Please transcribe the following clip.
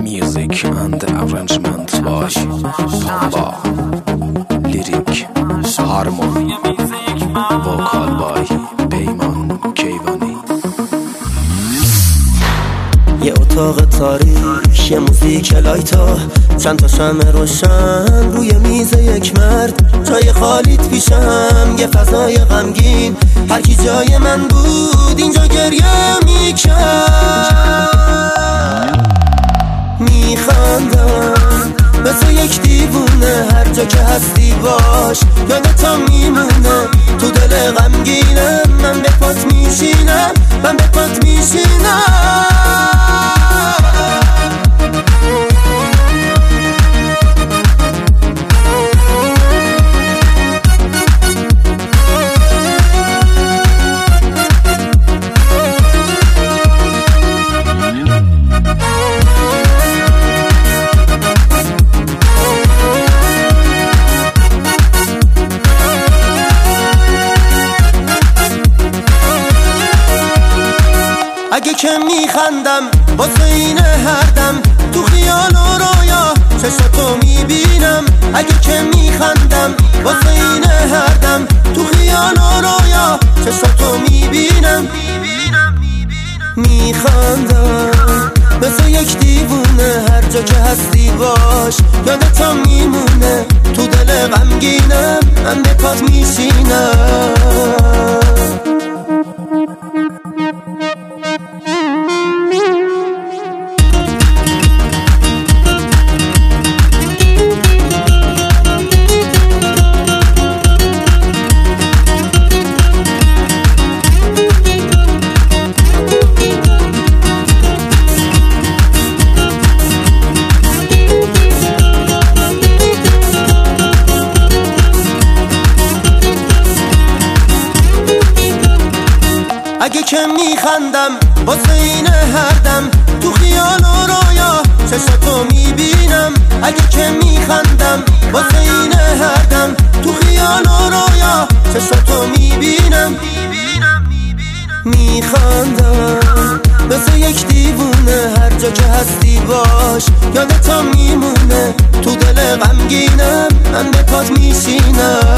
Music and arrangement by Pamba. Lyric Harmony. Vocal by پیمان کیوانی. یه اتاق تاریک، یه موزیک لایتا، چند تا شمع روشن روی میز یک مرد، جای خالیت پیشم، یه فضای غمگین، هر کی جای من بود اینجا گریه میکرد. میخندم مثل یک دیوونه، هر جا که هستی باش یادتم میمونه. تو دل غمگینم، من به پات میشینم، من به پات میشینم. اگه که میخندم واسه این هر دم، تو خیال و رویا چشاتو میبینم. اگه که میخندم واسه این هر دم، تو خیال و رویا چشاتو میبینم. میخندم مثل یک دیوونه، هر جا که هستی باش یادتم میمونه. تو دل غمگینم، من به پات میشینم. اگه که میخندم واسه این هر دم، تو خیال و رویا چشاتو میبینم. اگه که میخندم واسه این هر دم، تو خیال و رویا چشاتو میبینم. میخندم مثل یک دیوونه، هر جا که هستی باش یادتم میمونه. تو دل غمگینم، من به پات میشینم.